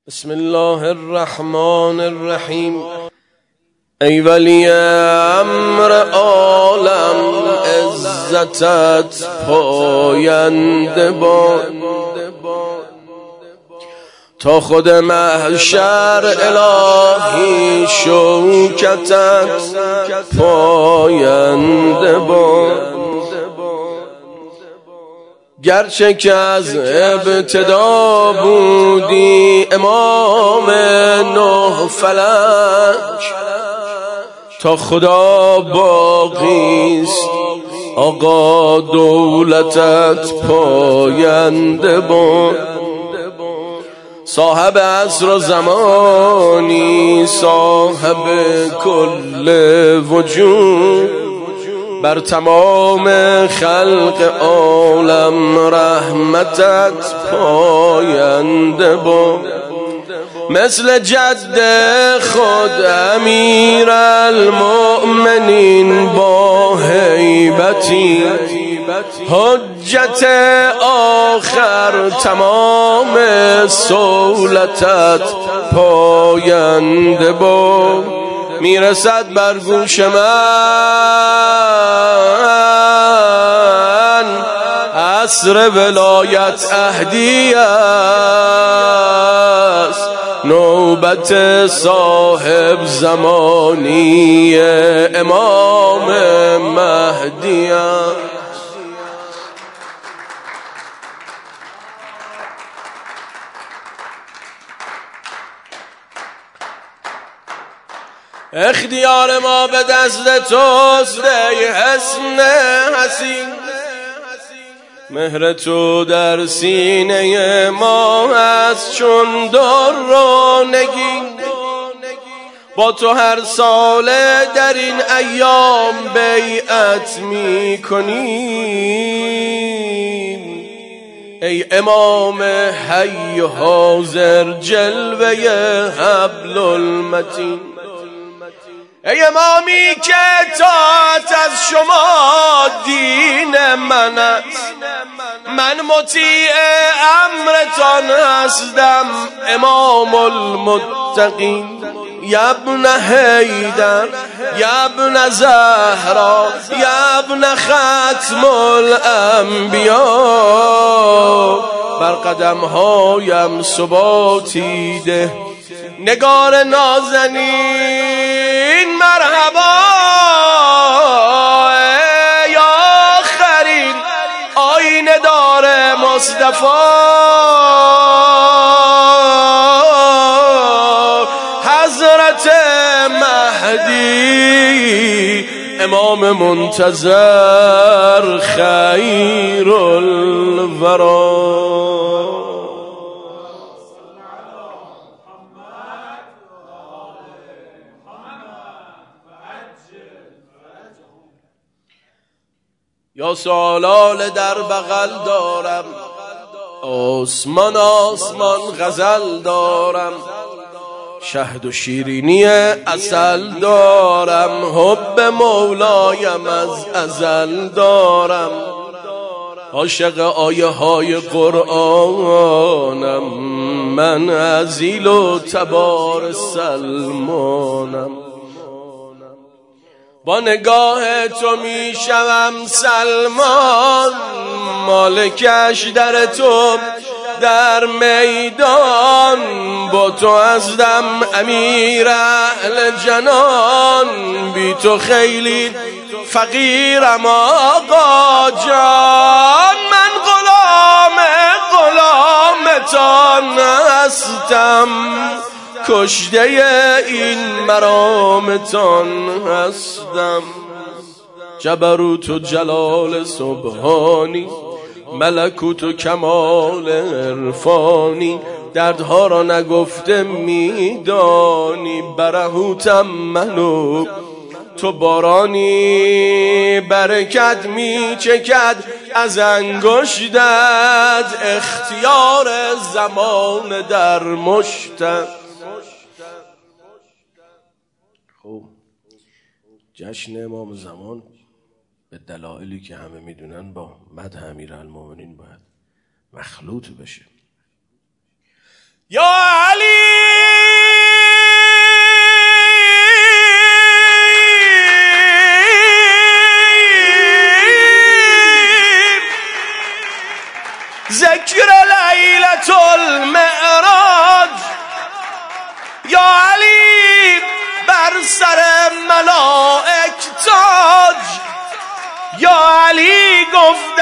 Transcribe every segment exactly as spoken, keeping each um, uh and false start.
بسم الله الرحمن الرحیم. ای ولی امر عالم عزتت پاینده باد، تا خود محشر الهی شوکتت پاینده باد. گرچه که از ابتدا بودی امام نه فلک، تا خدا باقیست آقا دولتت پاینده باد. صاحب عصر و زمانی، صاحب کل وجود، بر تمام خلق عالم رحمتت پاینده باد. مثل جد خود امیر المؤمنین با هیبتی، حجت آخر تمام سولتت پاینده باد. میرسد بر گوش من عصر ولایت عهدی است، نوبت صاحب زمانی امام مهدی است. اختیار ما به دست توست ای حسن حسین، مهر تو در سینه ما هست چون در و نگین. با تو هر سال در این ایام بیعت می کنیم، ای امام حی حاضر جلوه حبل المتین. ای امامی که اطاعت از شما دین من است، من مطیع امرتان هستم امام المتقین. یا ابن حیدر، یا ابن زهرا، یا ابن ختم الانبیا، بر قدم هایم ثباتی ده نگار نازنین. مرحبا ای آخرین آینه دار مصطفی، حضرت مهدی امام منتظر خیر الورا. یا سالال در بغل دارم، آسمان آسمان غزل دارم، شهد و شیرینی عسل دارم، حب مولایم از ازل دارم، عاشق آیه های قرآنم، من عزیل و تبار سلمانم. با نگاه تو می شوم سلمان، مالکش در تو در میدان. با تو ازدم امیر اهل جنان، بی تو خیلی فقیرم آقا جان. من غلام غلامتان هستم، کشته این مرامتان هستم. جبروت و جلال سبحانی، ملکوت و کمال عرفانی، دردها را نگفته میدانی. برهوتم منو تو بارانی، برکت میچکد از انگشتت، اختیار زمان در مشتت. خب جشن امام زمان به دلایلی که همه میدونن با مدح امیرالمومنین باید مخلوط بشه. یا علی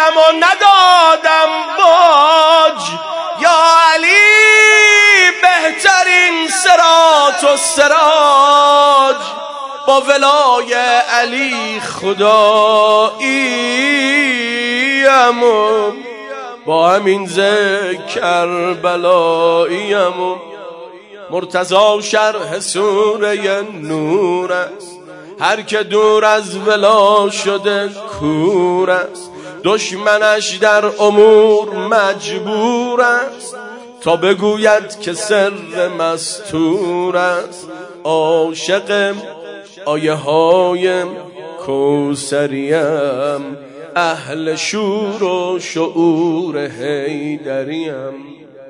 و ندادم باج. یا علی بهترین سرات و سراج، با ولای علی خداییم و با همین ذکر بلاییم و مرتضی شرح سوره نور است. هر که دور از ولا شده کور است، دشمنش در امور مجبور است تا بگوید که سر مستور است. عاشق آیه های کوثریم، اهل شور و شعور حیدریم.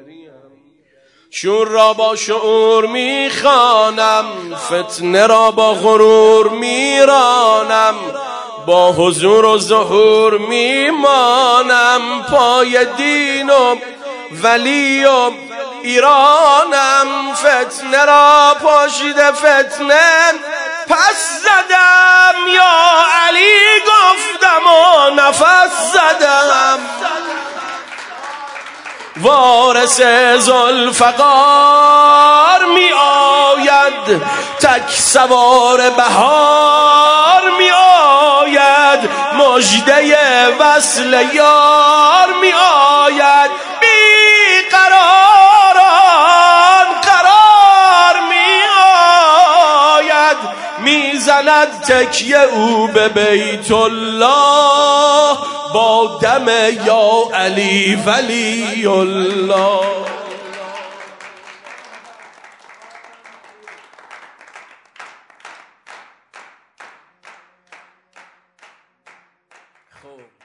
شور را با شعور میخوانم، فتنه را با غرور میرانم، با حضور و ظهور میمانم، پای دین و ولی و ایرانم. فتنه را پاشیده فتنه پس زدم، یا علی گفتم و نفس زدم. وارث ذوالفقار می آید، تک سوار بهار می آید، مژده وصل یار می آید. بی قراران قرار می آید، می زند تکیه او به بیت الله، با دم یا علی ولی الله. خب